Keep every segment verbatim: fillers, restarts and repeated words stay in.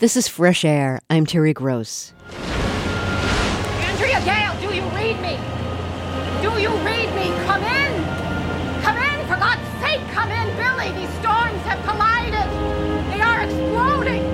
This is Fresh Air. I'm Terry Gross. Andrea Gale, do you read me? Do you read me? Come in! Come in, for God's sake, come in, Billy! These storms have collided! They are exploding!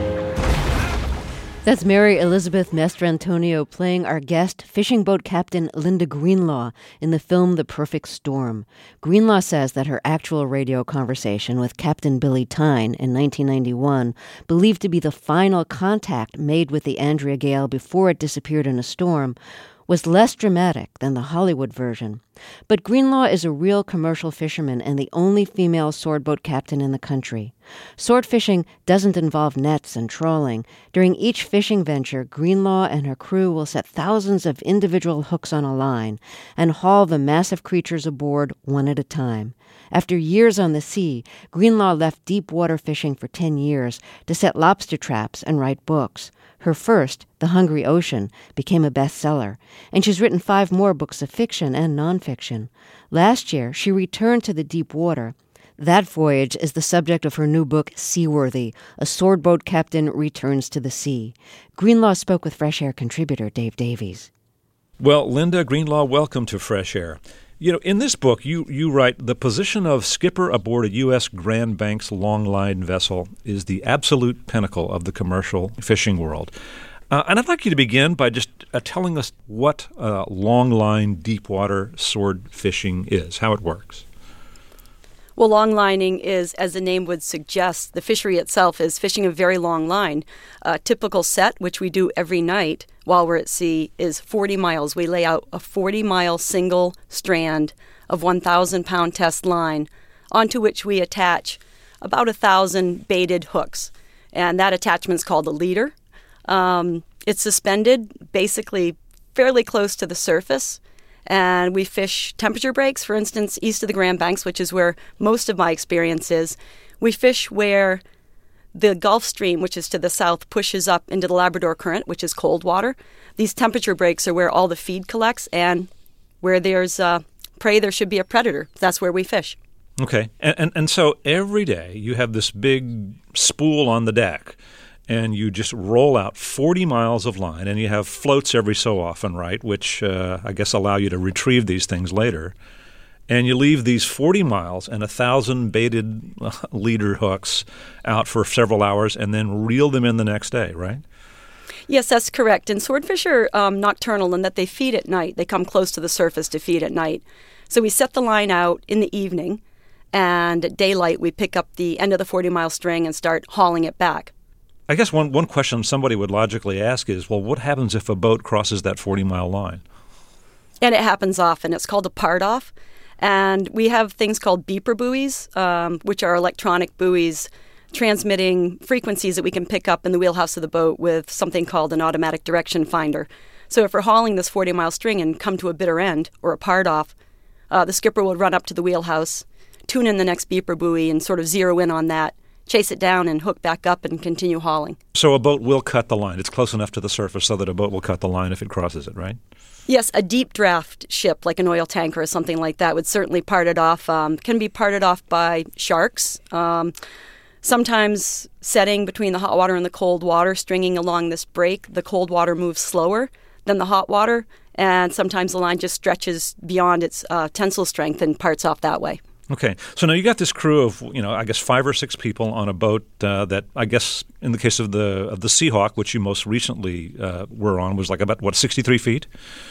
That's Mary Elizabeth Mastrantonio playing our guest, fishing boat captain Linda Greenlaw, in the film The Perfect Storm. Greenlaw says that her actual radio conversation with Captain Billy Tyne in nineteen ninety-one, believed to be the final contact made with the Andrea Gale before it disappeared in a storm, was less dramatic than the Hollywood version. But Greenlaw is a real commercial fisherman and the only female swordboat captain in the country. Sword fishing doesn't involve nets and trawling. During each fishing venture, Greenlaw and her crew will set thousands of individual hooks on a line and haul the massive creatures aboard one at a time. After years on the sea, Greenlaw left deep water fishing for ten years to set lobster traps and write books. Her first, The Hungry Ocean, became a bestseller, and she's written five more books of fiction and nonfiction. Last year, she returned to the deep water. That voyage is the subject of her new book, Seaworthy, A Swordboat Captain Returns to the Sea. Greenlaw spoke with Fresh Air contributor Dave Davies. Well, Linda Greenlaw, welcome to Fresh Air. You know, in this book, you, you write, the position of skipper aboard a U S Grand Banks long-line vessel is the absolute pinnacle of the commercial fishing world. Uh, and I'd like you to begin by just uh, telling us what uh, long-line deep-water sword fishing is, how it works. Well, long lining is, as the name would suggest, the fishery itself is fishing a very long line. A typical set, which we do every night while we're at sea, is forty miles. We lay out a forty-mile single strand of one thousand pound test line onto which we attach about one thousand baited hooks. And that attachment's called a leader. Um, it's suspended basically fairly close to the surface. And we fish temperature breaks, for instance, east of the Grand Banks, which is where most of my experience is. We fish where the Gulf Stream, which is to the south, pushes up into the Labrador Current, which is cold water. These temperature breaks are where all the feed collects, and where there's uh, prey, there should be a predator. That's where we fish. Okay. And, and, and so every day you have this big spool on the deck, and you just roll out forty miles of line, and you have floats every so often, right, which uh, I guess allow you to retrieve these things later. And you leave these forty miles and one thousand baited uh, leader hooks out for several hours and then reel them in the next day, right? Yes, that's correct. And swordfish are um, nocturnal in that they feed at night. They come close to the surface to feed at night. So we set the line out in the evening, and at daylight we pick up the end of the forty-mile string and start hauling it back. I guess one, one question somebody would logically ask is, well, what happens if a boat crosses that forty-mile line? And it happens often. It's called a part-off. And we have things called beeper buoys, um, which are electronic buoys transmitting frequencies that we can pick up in the wheelhouse of the boat with something called an automatic direction finder. So if we're hauling this forty-mile string and come to a bitter end or a part-off, uh, the skipper will run up to the wheelhouse, tune in the next beeper buoy, and sort of zero in on that, chase it down and hook back up and continue hauling. So a boat will cut the line. It's close enough to the surface so that a boat will cut the line if it crosses it, right? Yes, a deep draft ship like an oil tanker or something like that would certainly part it off. Um, can be parted off by sharks. Um, sometimes setting between the hot water and the cold water, stringing along this break, the cold water moves slower than the hot water, and sometimes the line just stretches beyond its uh, tensile strength and parts off that way. Okay. So now you got this crew of, you know, I guess five or six people on a boat uh, that I guess in the case of the of the Seahawk, which you most recently uh, were on, was like about, what, sixty-three feet?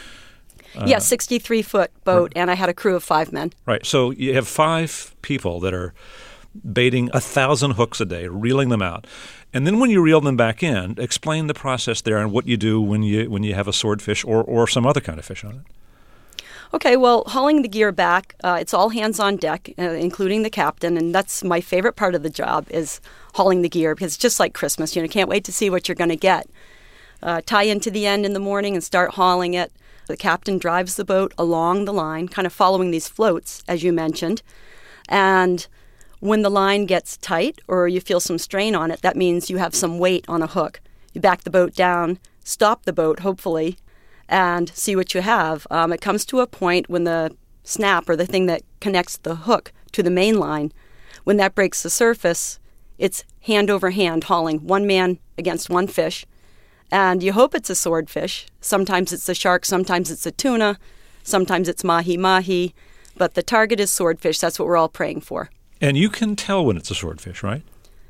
Uh, yeah, sixty-three foot boat, right. And I had a crew of five men. Right. So you have five people that are baiting a thousand hooks a day, reeling them out. And then when you reel them back in, explain the process there and what you do when you when you have a swordfish or, or some other kind of fish on it. Okay, well, hauling the gear back, uh, it's all hands on deck, uh, including the captain, and that's my favorite part of the job is hauling the gear because it's just like Christmas. You know, can't wait to see what you're going to get. Uh, tie into the end in the morning and start hauling it. The captain drives the boat along the line, kind of following these floats, as you mentioned. And when the line gets tight or you feel some strain on it, that means you have some weight on a hook. You back the boat down, stop the boat, hopefully, and see what you have. Um, it comes to a point when the snap, or the thing that connects the hook to the main line, when that breaks the surface, it's hand over hand, hauling one man against one fish. And you hope it's a swordfish. Sometimes it's a shark, sometimes it's a tuna, sometimes it's mahi-mahi. But the target is swordfish. That's what we're all praying for. And you can tell when it's a swordfish, right?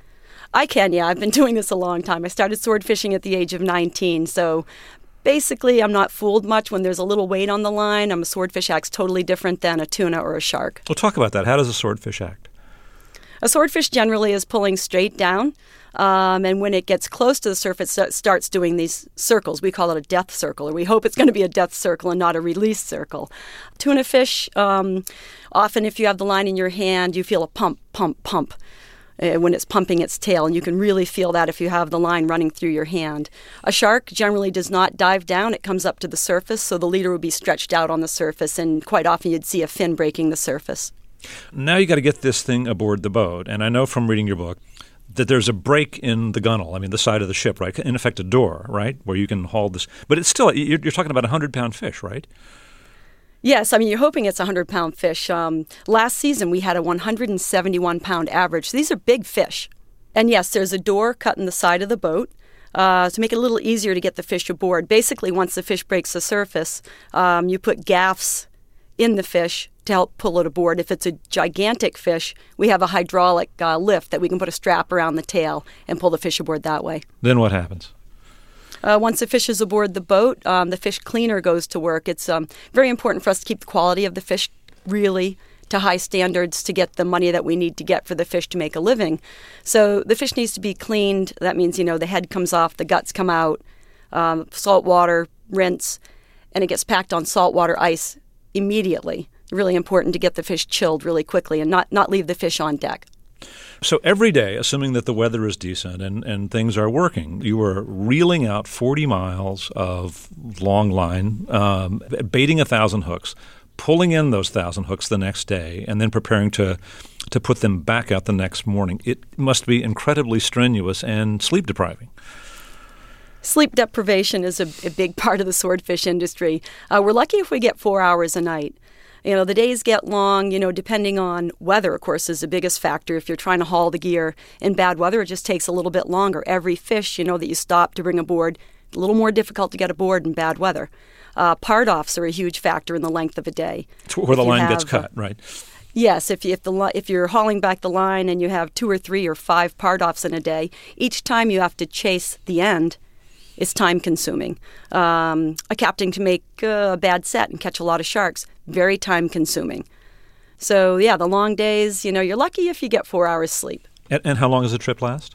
I can, yeah. I've been doing this a long time. I started sword fishing at the age of nineteen, so basically I'm not fooled much when there's a little weight on the line. Um, a swordfish acts totally different than a tuna or a shark. Well, talk about that. How does a swordfish act? A swordfish generally is pulling straight down, um, and when it gets close to the surface, it starts doing these circles. We call it a death circle, or we hope it's going to be a death circle and not a release circle. Tuna fish, um, often if you have the line in your hand, you feel a pump, pump, pump. Uh, when it's pumping its tail, and you can really feel that if you have the line running through your hand. A shark generally does not dive down. It comes up to the surface, so the leader would be stretched out on the surface, and quite often you'd see a fin breaking the surface. Now you got to get this thing aboard the boat, and I know from reading your book that there's a break in the gunnel, I mean the side of the ship, right? In effect, a door, right, where you can haul this. But it's still, you're, you're talking about a one hundred pound fish, right? Yes, I mean, you're hoping it's a one hundred pound fish. Um, last season, we had a one hundred seventy-one pound average. So these are big fish. And yes, there's a door cut in the side of the boat uh, to make it a little easier to get the fish aboard. Basically, once the fish breaks the surface, um, you put gaffs in the fish to help pull it aboard. If it's a gigantic fish, we have a hydraulic uh, lift that we can put a strap around the tail and pull the fish aboard that way. Then what happens? Uh, once the fish is aboard the boat, um, the fish cleaner goes to work. It's um, very important for us to keep the quality of the fish really to high standards to get the money that we need to get for the fish to make a living. So the fish needs to be cleaned. That means, you know, the head comes off, the guts come out, um, salt water, rinse, and it gets packed on saltwater ice immediately. Really important to get the fish chilled really quickly and not, not leave the fish on deck. So every day, assuming that the weather is decent and, and things are working, you are reeling out forty miles of long line, um, baiting a thousand hooks, pulling in those thousand hooks the next day, and then preparing to to put them back out the next morning. It must be incredibly strenuous and sleep depriving. Sleep deprivation is a, a big part of the swordfish industry. Uh, we're lucky if we get four hours a night. You know, the days get long, you know, depending on weather, of course, is the biggest factor. If you're trying to haul the gear in bad weather, it just takes a little bit longer. Every fish, you know, that you stop to bring aboard, a little more difficult to get aboard in bad weather. Uh, part-offs are a huge factor in the length of a day. Where the line have, gets cut, right? Yes, if you, if the if you're hauling back the line and you have two or three or five part-offs in a day, each time you have to chase the end, it's time-consuming. Um, a captain can make uh, a bad set and catch a lot of sharks. Very time-consuming. So, yeah, the long days, you know, you're lucky if you get four hours sleep. And, and how long does the trip last?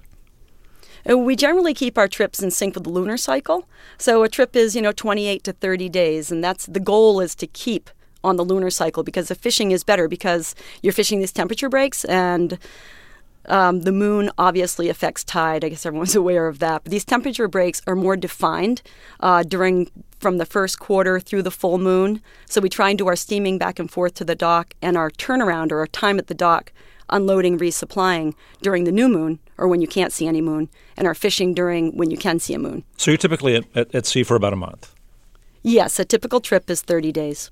We generally keep our trips in sync with the lunar cycle. So a trip is, you know, twenty-eight to thirty days, and that's the goal is to keep on the lunar cycle because the fishing is better because you're fishing these temperature breaks, and um, the moon obviously affects tide. I guess everyone's aware of that. But these temperature breaks are more defined uh, during from the first quarter through the full moon. So we try and do our steaming back and forth to the dock and our turnaround or our time at the dock, unloading, resupplying during the new moon or when you can't see any moon, and our fishing during when you can see a moon. So you're typically at, at, at sea for about a month? Yes, a typical trip is thirty days.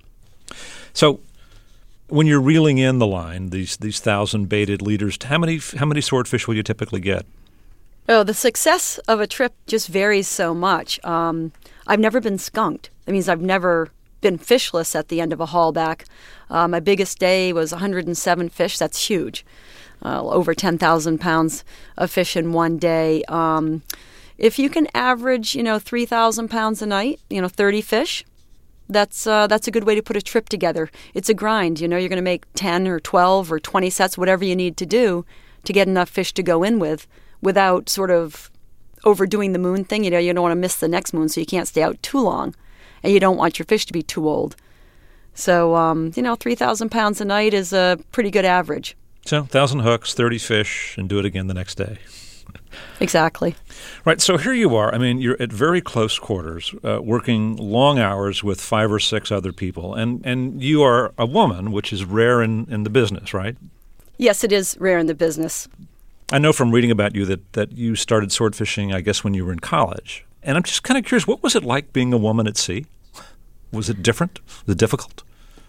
So when you're reeling in the line, these these thousand baited leaders, how many how many swordfish will you typically get? Oh, the success of a trip just varies so much. Um, I've never been skunked. That means I've never been fishless at the end of a haul back. Uh, my biggest day was one hundred seven fish. That's huge. Uh, over ten thousand pounds of fish in one day. Um, if you can average, you know, three thousand pounds a night, you know, thirty fish, that's uh, that's a good way to put a trip together. It's a grind. You know, you're going to make ten or twelve or twenty sets, whatever you need to do to get enough fish to go in with without sort of overdoing the moon thing. You know, you don't want to miss the next moon, so you can't stay out too long. And you don't want your fish to be too old. So, um, you know, three thousand pounds a night is a pretty good average. So, one thousand hooks, thirty fish, and do it again the next day. Exactly. Right. So here you are. I mean, you're at very close quarters, uh, working long hours with five or six other people. And, and you are a woman, which is rare in, in the business, right? Yes, it is rare in the business. I know from reading about you that, that you started sword fishing, I guess, when you were in college. And I'm just kind of curious, what was it like being a woman at sea? Was it different? Was it difficult?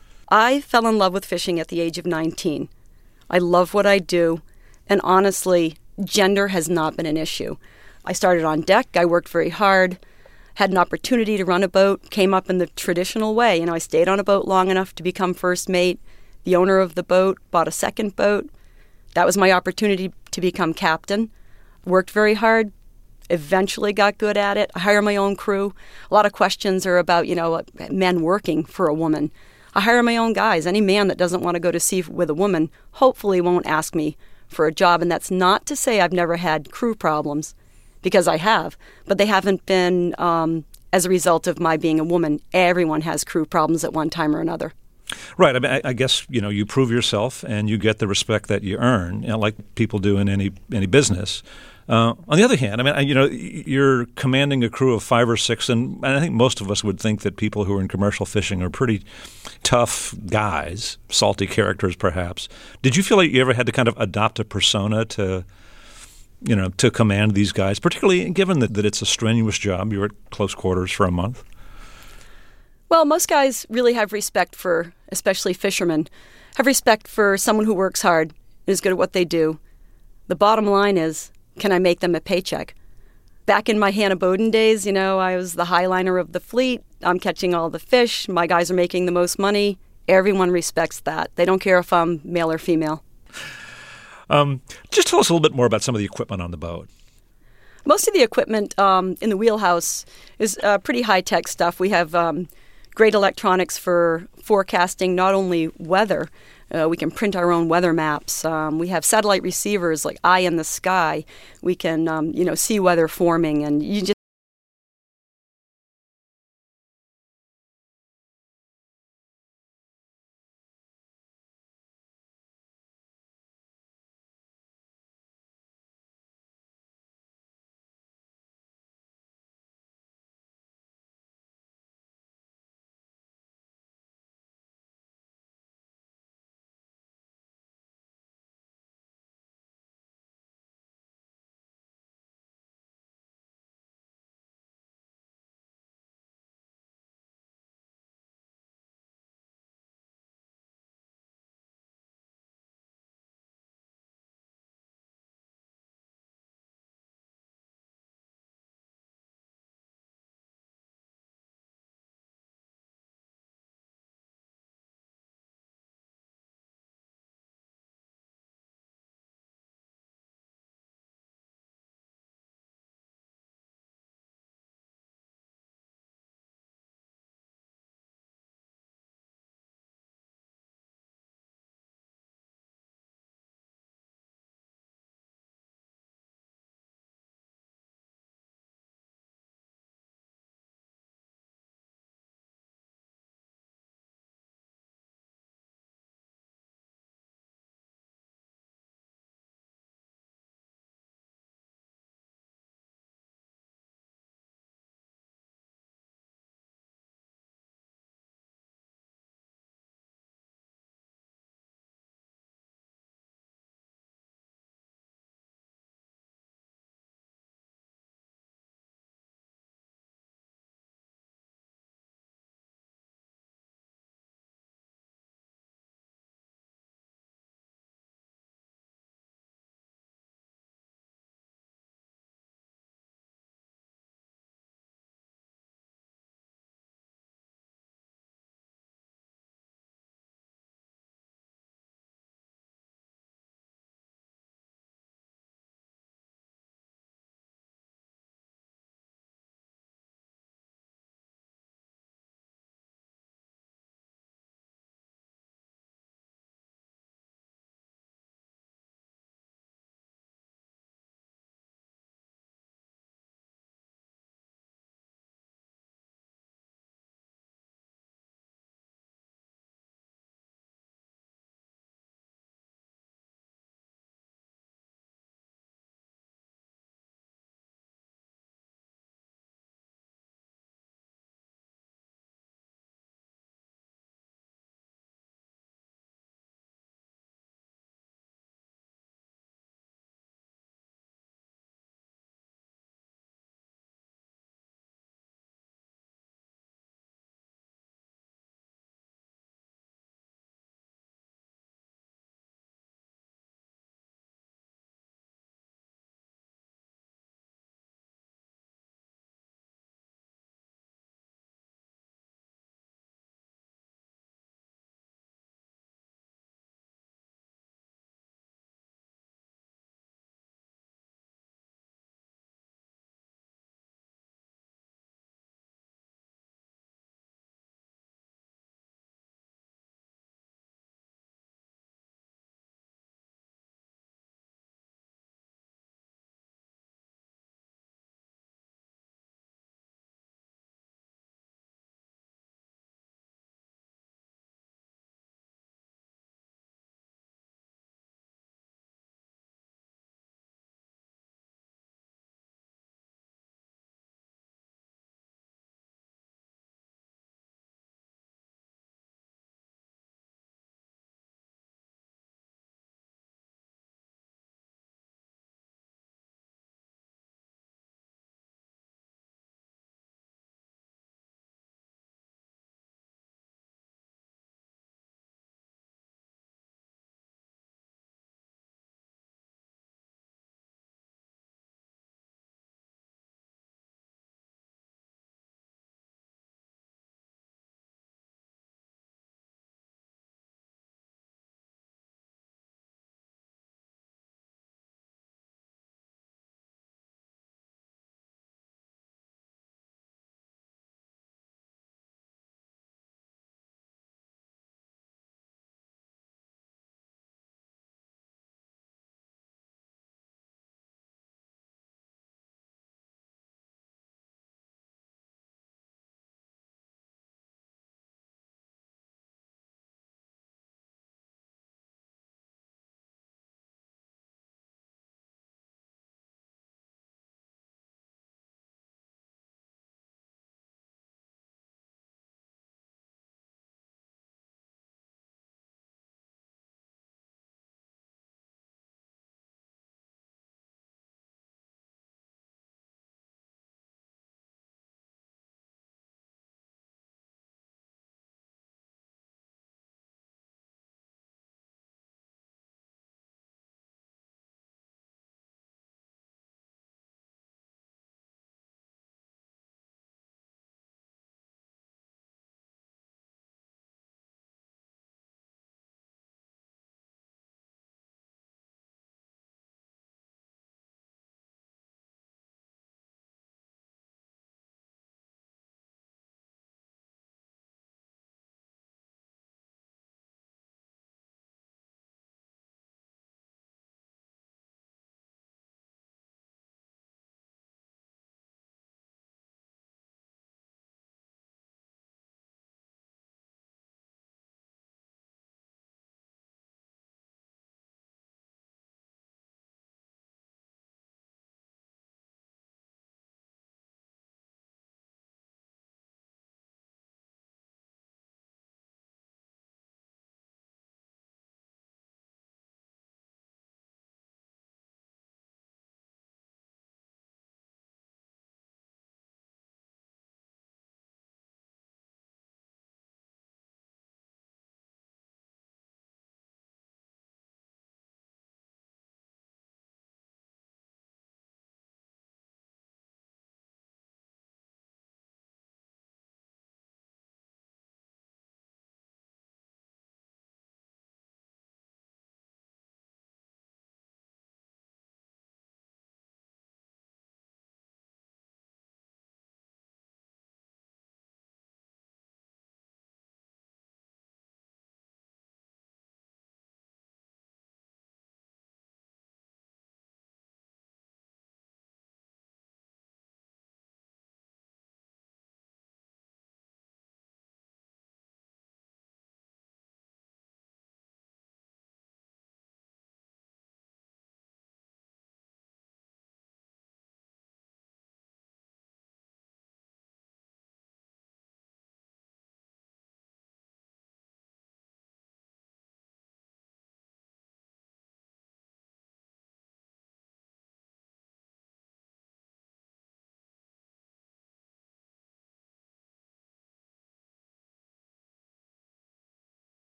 I fell in love with fishing at the age of nineteen. I love what I do, and honestly, gender has not been an issue. I started on deck. I worked very hard, had an opportunity to run a boat, came up in the traditional way. You know, I stayed on a boat long enough to become first mate. The owner of the boat bought a second boat. That was my opportunity to become captain. Worked very hard, eventually got good at it. I hire my own crew. A lot of questions are about, you know, men working for a woman. I hire my own guys. Any man that doesn't want to go to sea with a woman hopefully won't ask me for a job. And that's not to say I've never had crew problems, because I have, but they haven't been um, as a result of my being a woman. Everyone has crew problems at one time or another. Right. I mean, I, I guess, you know, you prove yourself and you get the respect that you earn, you know, like people do in any any business. Uh, on the other hand, I mean, I, you know, you're commanding a crew of five or six, and, and I think most of us would think that people who are in commercial fishing are pretty tough guys, salty characters perhaps. Did you feel like you ever had to kind of adopt a persona to, you know, to command these guys, particularly given that, that it's a strenuous job? You're at close quarters for a month. Well, most guys really have respect for, especially fishermen, have respect for someone who works hard and is good at what they do. The bottom line is, can I make them a paycheck? Back in my Hannah Bowden days, you know, I was the highliner of the fleet. I'm catching all the fish. My guys are making the most money. Everyone respects that. They don't care if I'm male or female. Um, just tell us a little bit more about some of the equipment on the boat. Most of the equipment um, in the wheelhouse is uh, pretty high-tech stuff. We have um, great electronics for forecasting not only weather. Uh, we can print our own weather maps. Um, we have satellite receivers like eye in the sky. We can, um, you know, see weather forming, and you just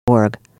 org.